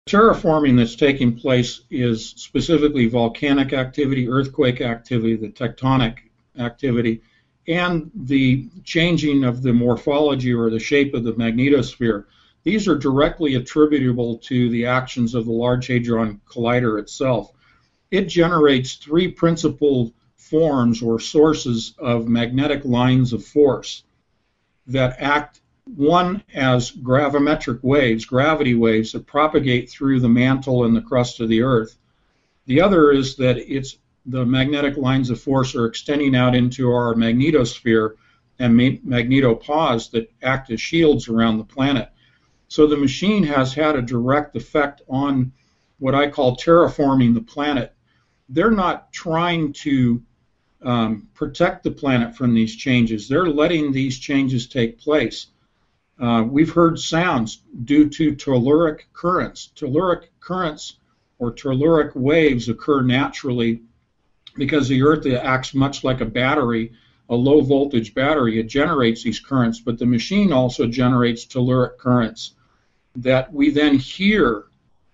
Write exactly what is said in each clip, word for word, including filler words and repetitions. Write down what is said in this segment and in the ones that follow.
Terraforming that's taking place is specifically volcanic activity, earthquake activity, the tectonic activity, and the changing of the morphology or the shape of the magnetosphere. These are directly attributable to the actions of the Large Hadron Collider itself. It generates three principal forms or sources of magnetic lines of force that act, one as gravimetric waves, gravity waves that propagate through the mantle and the crust of the Earth. The other is that it's the magnetic lines of force are extending out into our magnetosphere and magnetopause that act as shields around the planet. So the machine has had a direct effect on what I call terraforming the planet. They're not trying to um, protect the planet from these changes. They're letting these changes take place. Uh, we've heard sounds due to telluric currents. Telluric currents or telluric waves occur naturally because the Earth acts much like a battery, a low voltage battery. It generates these currents, but the machine also generates telluric currents that we then hear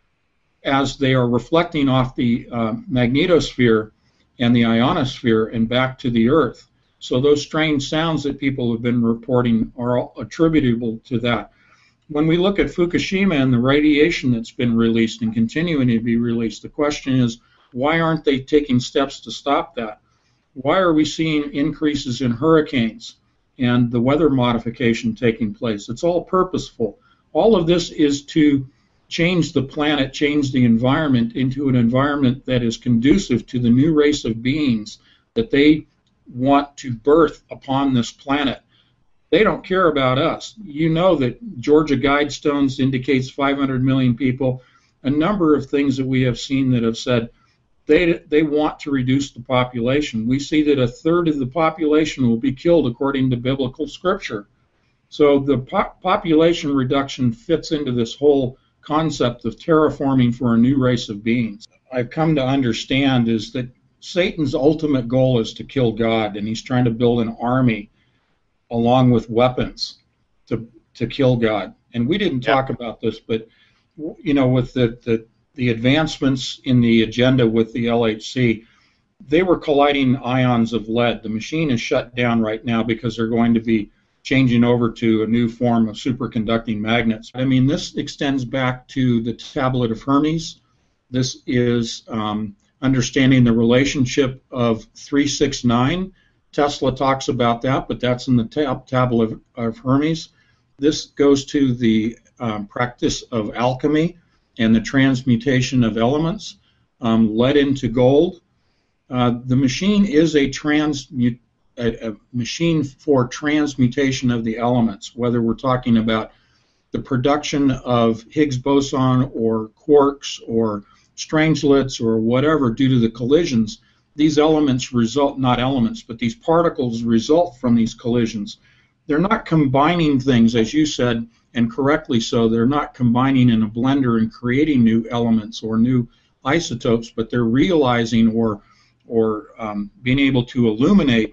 as they are reflecting off the uh, magnetosphere and the ionosphere and back to the Earth. So those strange sounds that people have been reporting are all attributable to that. When we look at Fukushima and the radiation that's been released and continuing to be released, the question is, why aren't they taking steps to stop that? Why are we seeing increases in hurricanes and the weather modification taking place? It's all purposeful. All of this is to change the planet, change the environment into an environment that is conducive to the new race of beings that they want to birth upon this planet. They don't care about us. You know that Georgia Guidestones indicates five hundred million people. A number of things that we have seen that have said they, they want to reduce the population. We see that a third of the population will be killed according to biblical scripture. So the po population reduction fits into this whole concept of terraforming for a new race of beings. I've come to understand is that Satan's ultimate goal is to kill God, and he's trying to build an army along with weapons to to kill God. And we didn't talk yep. about this, but you know, with the, the the advancements in the agenda with the L H C, they were colliding ions of lead. The machine is shut down right now because they're going to be changing over to a new form of superconducting magnets. I mean, this extends back to the Tablet of Hermes. This is um, understanding the relationship of three six nine. Tesla talks about that, but that's in the tab Tablet of, of Hermes. This goes to the um, practice of alchemy and the transmutation of elements, um, lead into gold. Uh, the machine is a transmut A, a machine for transmutation of the elements, whether we're talking about the production of Higgs boson or quarks or strangelets or whatever due to the collisions. These elements result, not elements, but these particles result from these collisions. They're not combining things, as you said, and correctly so. They're not combining in a blender and creating new elements or new isotopes, but they're realizing or, or um, being able to illuminate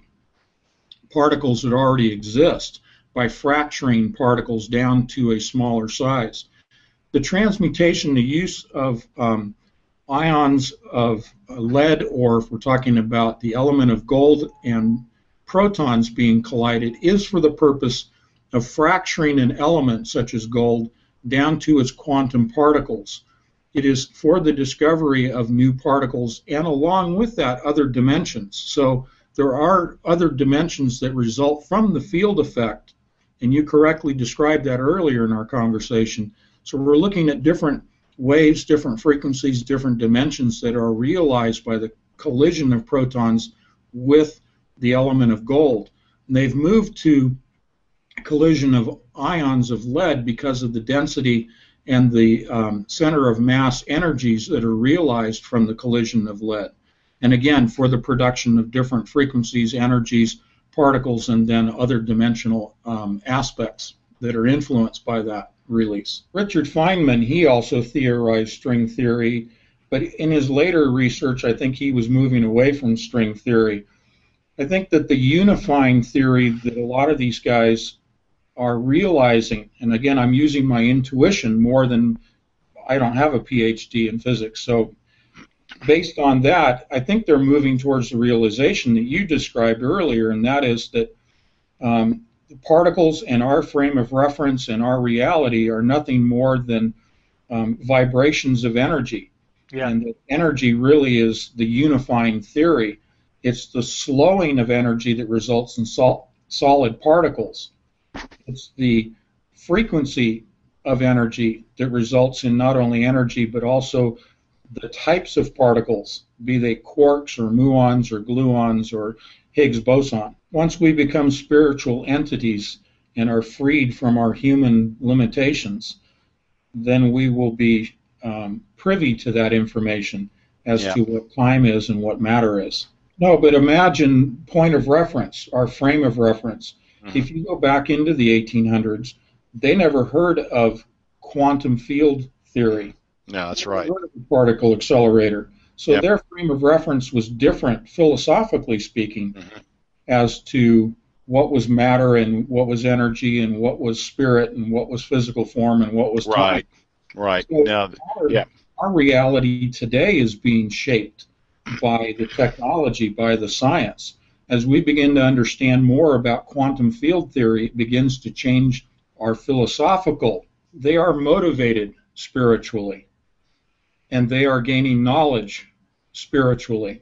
particles that already exist by fracturing particles down to a smaller size. The transmutation, the use of um, ions of lead, or if we're talking about the element of gold and protons being collided, is for the purpose of fracturing an element such as gold down to its quantum particles. It is for the discovery of new particles and along with that other dimensions. So there are other dimensions that result from the field effect, and you correctly described that earlier in our conversation. So we're looking at different waves, different frequencies, different dimensions that are realized by the collision of protons with the element of gold. And they've moved to collision of ions of lead because of the density and the um, center of mass energies that are realized from the collision of lead. And again, for the production of different frequencies, energies, particles, and then other dimensional um, aspects that are influenced by that release. Richard Feynman, he also theorized string theory, but in his later research, I think he was moving away from string theory. I think that the unifying theory that a lot of these guys are realizing, and again, I'm using my intuition more than I don't have a P H D in physics. So based on that, I think they're moving towards the realization that you described earlier, and that is that um, the particles in our frame of reference and our reality are nothing more than um, vibrations of energy. Yeah. And that energy really is the unifying theory. It's the slowing of energy that results in sol solid particles. It's the frequency of energy that results in not only energy but also the types of particles, be they quarks or muons or gluons or Higgs boson. Once we become spiritual entities and are freed from our human limitations, then we will be um, privy to that information as Yeah. to what time is and what matter is. No, but imagine point of reference, our frame of reference. Mm-hmm. If you go back into the eighteen hundreds, they never heard of quantum field theory. No, that's right. Heard of the particle accelerator. So yep. their frame of reference was different, philosophically speaking, mm-hmm. as to what was matter and what was energy and what was spirit and what was physical form and what was time. Right, right. So now, our, yeah. our reality today is being shaped by the technology, by the science. As we begin to understand more about quantum field theory, it begins to change our philosophical. They are motivated spiritually, and they are gaining knowledge spiritually.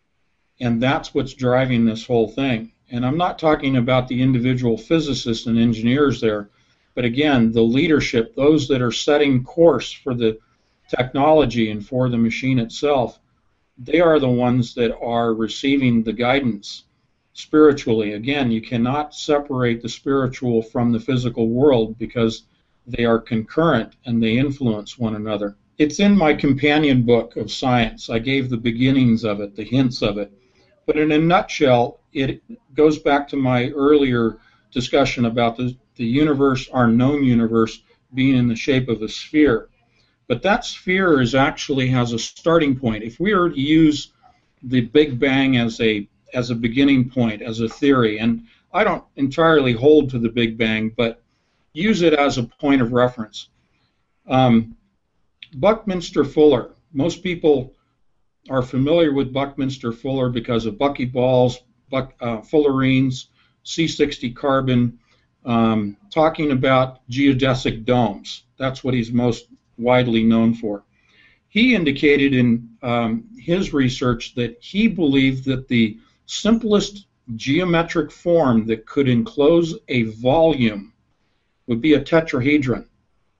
And that's what's driving this whole thing. And I'm not talking about the individual physicists and engineers there, but again, the leadership, those that are setting course for the technology and for the machine itself, they are the ones that are receiving the guidance spiritually. Again, you cannot separate the spiritual from the physical world because they are concurrent and they influence one another. It's in my companion book of science. I gave the beginnings of it, the hints of it. But in a nutshell, it goes back to my earlier discussion about the, the universe, our known universe, being in the shape of a sphere. But that sphere is actually has a starting point. If we were to use the Big Bang as a as a beginning point, as a theory, and I don't entirely hold to the Big Bang, but use it as a point of reference. Um, Buckminster Fuller. Most people are familiar with Buckminster Fuller because of buckyballs, buck, uh, fullerenes, C sixty carbon, um, talking about geodesic domes. That's what he's most widely known for. He indicated in um, his research that he believed that the simplest geometric form that could enclose a volume would be a tetrahedron.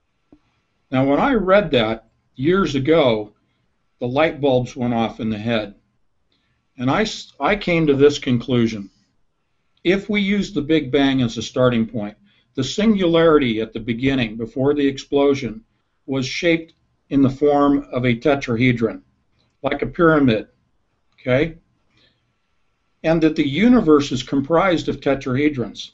Now, when I read that years ago, the light bulbs went off in the head. And I, I came to this conclusion. If we use the Big Bang as a starting point, the singularity at the beginning, before the explosion, was shaped in the form of a tetrahedron, like a pyramid, okay? And that the universe is comprised of tetrahedrons.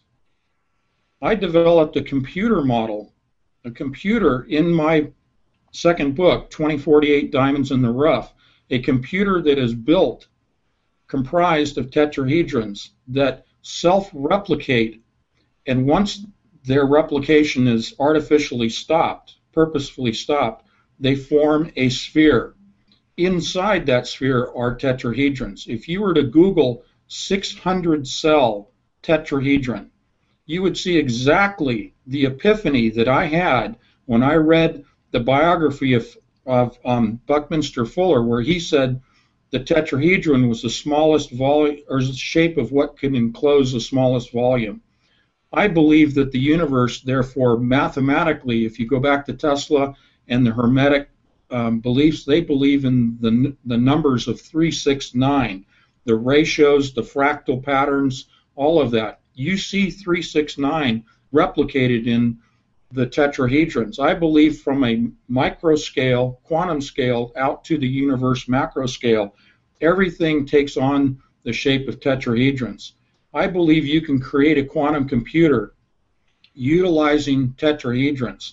I developed a computer model, a computer in my second book, twenty forty-eight Diamonds in the Rough, a computer that is built, comprised of tetrahedrons that self-replicate, and once their replication is artificially stopped, purposefully stopped, they form a sphere. Inside that sphere are tetrahedrons. If you were to Google six hundred cell tetrahedron, you would see exactly the epiphany that I had when I read the biography of, of um, Buckminster Fuller, where he said the tetrahedron was the smallest volume, or the shape of what could enclose the smallest volume. I believe that the universe, therefore, mathematically, if you go back to Tesla and the Hermetic um, beliefs, they believe in the, the numbers of three, six, nine, the ratios, the fractal patterns, all of that. You see three, six, nine replicated in the tetrahedrons. I believe from a micro scale, quantum scale, out to the universe macro scale, everything takes on the shape of tetrahedrons. I believe you can create a quantum computer utilizing tetrahedrons.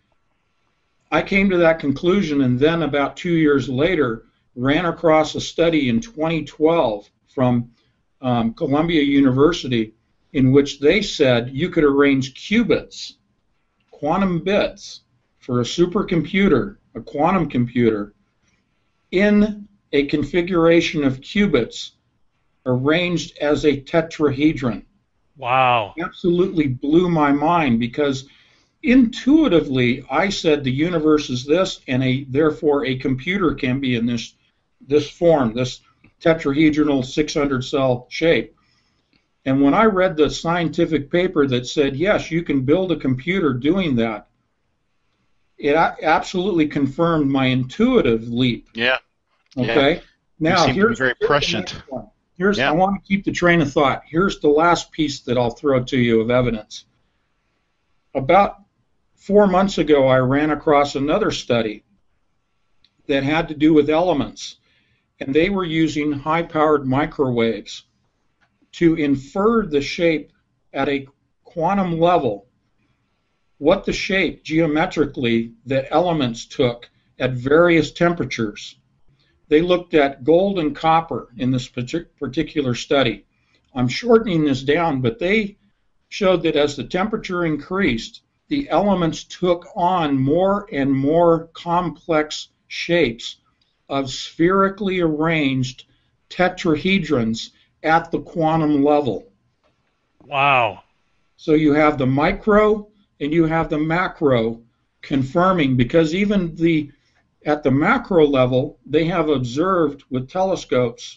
I came to that conclusion, and then about two years later ran across a study in twenty twelve from um, Columbia University in which they said you could arrange qubits, quantum bits, for a supercomputer a quantum computer, in a configuration of qubits arranged as a tetrahedron. Wow. Absolutely blew my mind, because intuitively I said the universe is this, and a therefore a computer can be in this this form, this tetrahedral six hundred cell shape. And when I read the scientific paper that said, yes, you can build a computer doing that, it absolutely confirmed my intuitive leap. Yeah. Okay. Yeah. Now, you seem here's, to be very here's prescient. Here's, yeah. I want to keep the train of thought. Here's the last piece that I'll throw to you of evidence. About four months ago, I ran across another study that had to do with elements, and they were using high-powered microwaves to infer the shape at a quantum level, what the shape geometrically that elements took at various temperatures. They looked at gold and copper in this particular study. I'm shortening this down, but they showed that as the temperature increased, the elements took on more and more complex shapes of spherically arranged tetrahedrons at the quantum level. Wow. So you have the micro and you have the macro confirming, because even the at the macro level, they have observed with telescopes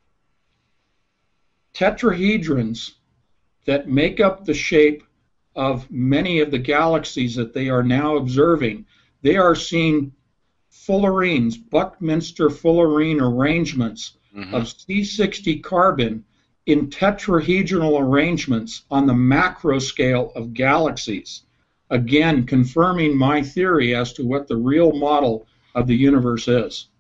tetrahedrons that make up the shape of many of the galaxies that they are now observing. They are seeing fullerenes, Buckminster fullerene arrangements mm-hmm. of C sixty carbon in tetrahedral arrangements on the macro scale of galaxies. Again, confirming my theory as to what the real model of the universe is.